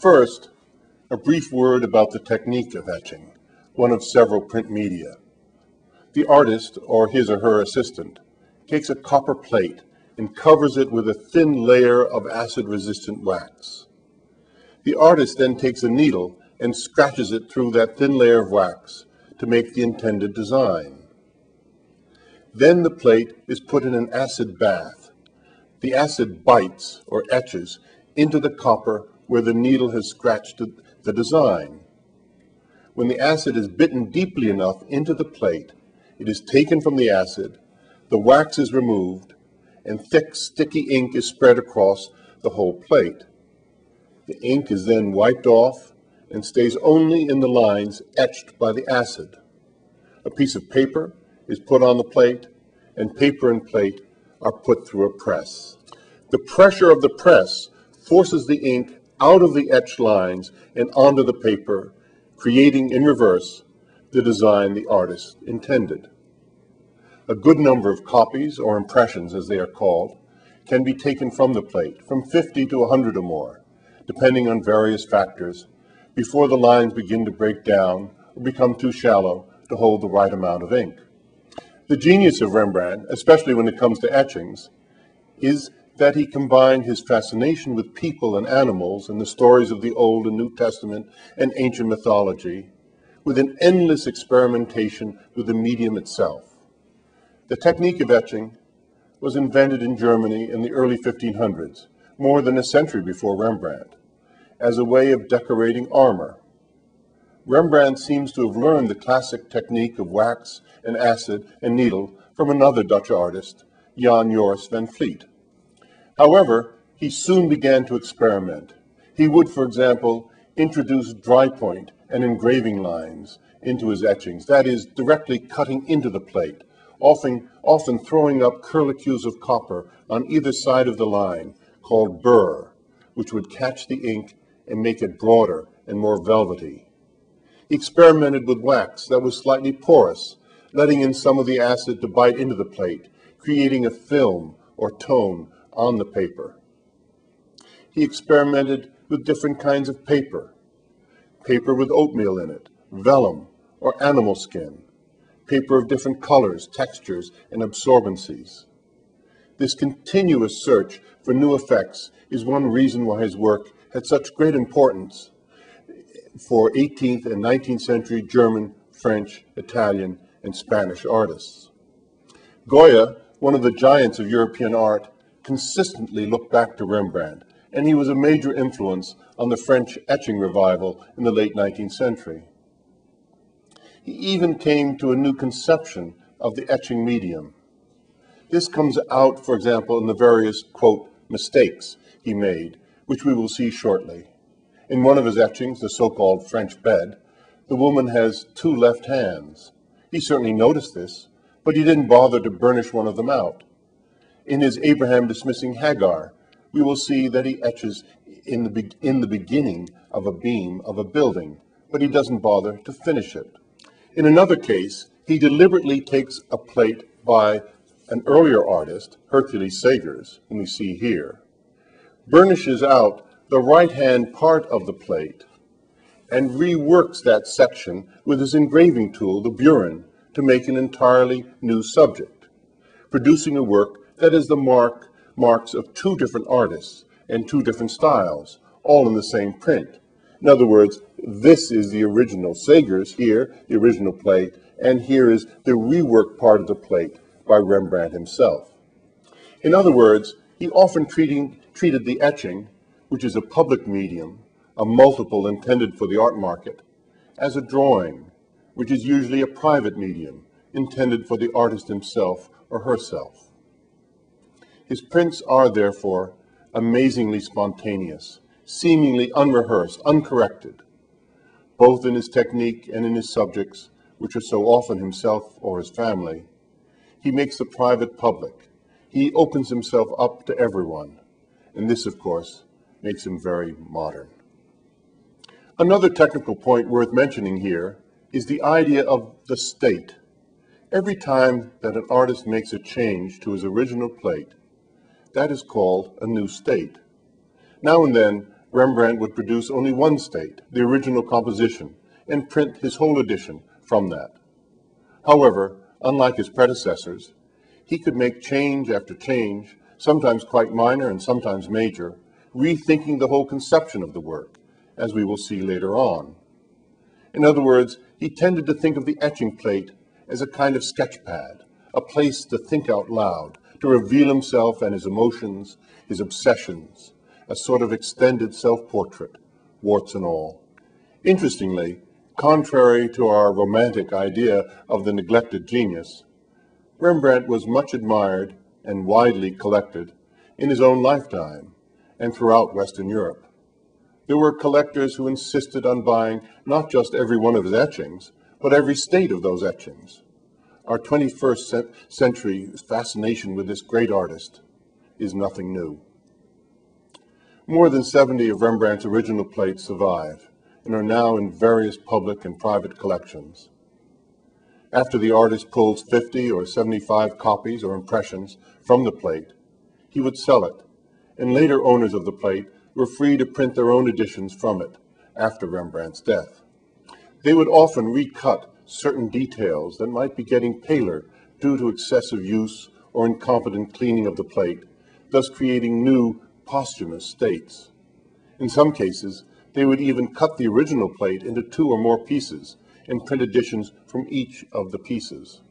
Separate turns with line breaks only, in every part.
First, a brief word about the technique of etching, one of several print media. The artist, or his or her assistant, takes a copper plate and covers it with a thin layer of acid-resistant wax. The artist then takes a needle and scratches it through that thin layer of wax to make the intended design. Then the plate is put in an acid bath. The acid bites, or etches, into the copper where the needle has scratched the design. When the acid is bitten deeply enough into the plate, it is taken from the acid, the wax is removed, and thick, sticky ink is spread across the whole plate. The ink is then wiped off and stays only in the lines etched by the acid. A piece of paper is put on the plate, and paper and plate are put through a press. The pressure of the press forces the ink out of the etched lines and onto the paper, creating in reverse the design the artist intended. A good number of copies, or impressions as they are called, can be taken from the plate, from 50 to 100 or more, depending on various factors, before the lines begin to break down or become too shallow to hold the right amount of ink. The genius of Rembrandt, especially when it comes to etchings, is that he combined his fascination with people and animals and the stories of the Old and New Testament and ancient mythology with an endless experimentation with the medium itself. The technique of etching was invented in Germany in the early 1500s, more than a century before Rembrandt, as a way of decorating armor. Rembrandt seems to have learned the classic technique of wax and acid and needle from another Dutch artist, Jan Joris van Vliet. However, he soon began to experiment. He would, for example, introduce dry point and engraving lines into his etchings, that is, directly cutting into the plate, often throwing up curlicues of copper on either side of the line, called burr, which would catch the ink and make it broader and more velvety. He experimented with wax that was slightly porous, letting in some of the acid to bite into the plate, creating a film or tone on the paper. He experimented with different kinds of paper with oatmeal in it, vellum, or animal skin, paper of different colors, textures, and absorbencies. This continuous search for new effects is one reason why his work had such great importance for 18th and 19th century German, French, Italian, and Spanish artists. Goya, one of the giants of European art, consistently looked back to Rembrandt, and he was a major influence on the French etching revival in the late 19th century. He even came to a new conception of the etching medium. This comes out, for example, in the various, quote, mistakes he made, which we will see shortly. In one of his etchings, the so-called French bed, the woman has two left hands. He certainly noticed this, but he didn't bother to burnish one of them out. In his Abraham dismissing Hagar, we will see that he etches in the beginning of a beam of a building, but he doesn't bother to finish it. In another case, he deliberately takes a plate by an earlier artist, Hercules Sagers, whom we see here, burnishes out the right-hand part of the plate, and reworks that section with his engraving tool, the burin, to make an entirely new subject, producing a work that is the marks of two different artists and two different styles, all in the same print. In other words, this is the original Sagers here, the original plate, and here is the reworked part of the plate by Rembrandt himself. In other words, he often treated the etching, which is a public medium, a multiple intended for the art market, as a drawing, which is usually a private medium, intended for the artist himself or herself. His prints are, therefore, amazingly spontaneous, seemingly unrehearsed, uncorrected, both in his technique and in his subjects, which are so often himself or his family. He makes the private public. He opens himself up to everyone, and this, of course, makes him very modern. Another technical point worth mentioning here is the idea of the state. Every time that an artist makes a change to his original plate, that is called a new state. Now and then, Rembrandt would produce only one state, the original composition, and print his whole edition from that. However, unlike his predecessors, he could make change after change, sometimes quite minor and sometimes major, rethinking the whole conception of the work, as we will see later on. In other words, he tended to think of the etching plate as a kind of sketch pad, a place to think out loud, to reveal himself and his emotions, his obsessions, a sort of extended self-portrait, warts and all. Interestingly, contrary to our romantic idea of the neglected genius, Rembrandt was much admired and widely collected in his own lifetime and throughout Western Europe. There were collectors who insisted on buying not just every one of his etchings, but every state of those etchings. Our 21st century fascination with this great artist is nothing new. More than 70 of Rembrandt's original plates survive and are now in various public and private collections. After the artist pulls 50 or 75 copies or impressions from the plate, he would sell it, and later owners of the plate were free to print their own editions from it after Rembrandt's death. They would often recut certain details that might be getting paler due to excessive use or incompetent cleaning of the plate, thus creating new posthumous states. In some cases, they would even cut the original plate into 2 or more pieces and print editions from each of the pieces.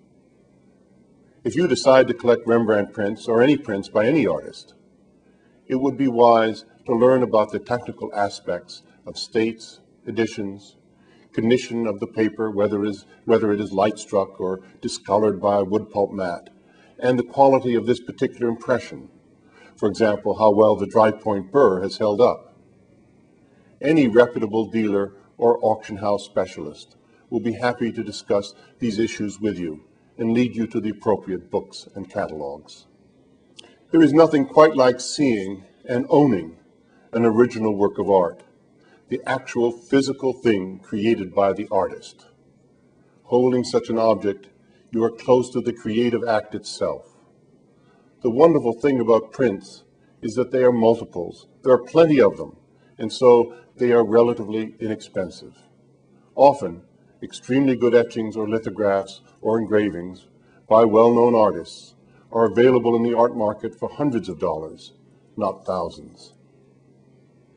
If you decide to collect Rembrandt prints or any prints by any artist, it would be wise to learn about the technical aspects of states, editions, condition of the paper, whether it is light struck or discolored by a wood pulp mat, and the quality of this particular impression. For example, how well the dry point burr has held up. Any reputable dealer or auction house specialist will be happy to discuss these issues with you and lead you to the appropriate books and catalogs. There is nothing quite like seeing and owning an original work of art, the actual physical thing created by the artist. Holding such an object, you are close to the creative act itself. The wonderful thing about prints is that they are multiples. There are plenty of them, and so they are relatively inexpensive. Often, extremely good etchings or lithographs or engravings by well-known artists are available in the art market for hundreds of dollars, not thousands.